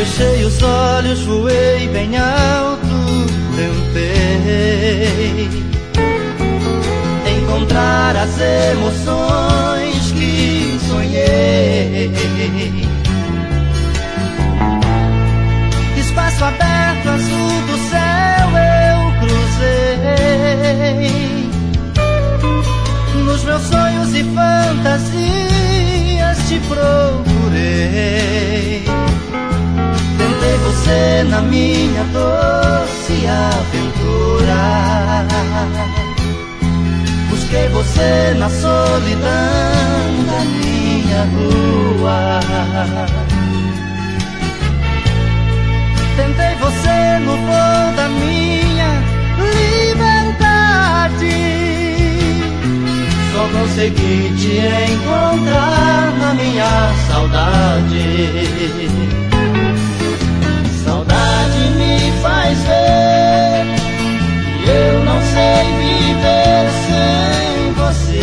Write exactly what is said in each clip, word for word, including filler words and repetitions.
Fechei os olhos, voei bem alto, tentei encontrar as emoções que sonhei. Espaço aberto, azul do céu eu cruzei. Nos meus sonhos e fantasias te procurei. Tentei você na minha doce aventura. Busquei você na solidão da minha rua. Tentei você no voo da minha liberdade. Só consegui te encontrar na minha saudade. Saudade me faz ver que eu não sei viver sem você.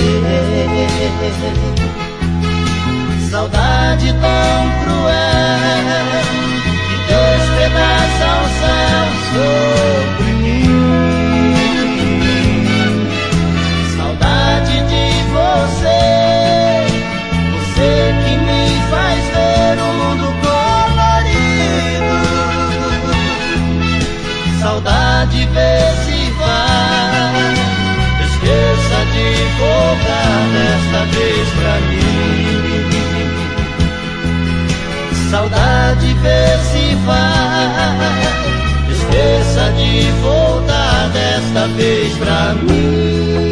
Saudade tão cruel que despedaça o céu sobre mim. Saudade de você, você que me faz ver o mundo colorido. Saudade vê se vai, esqueça de voltar desta vez pra mim. Saudade vê se vai, esqueça de voltar desta vez pra mim.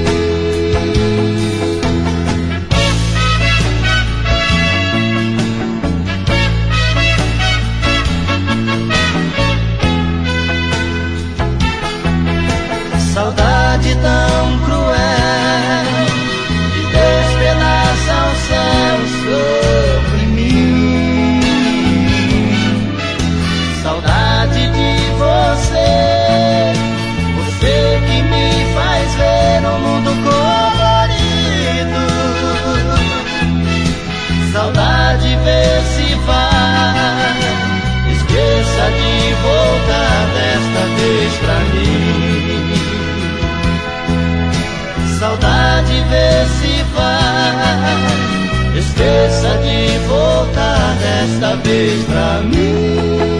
Saudade tão cruel que despedaça o céu sobre mim. Saudade de você, você que me faz ver o mundo colorido. Saudade vê se vai, esqueça de voltar desta vez pra mim. Saudade vê se vai, esqueça de voltar desta vez pra mim.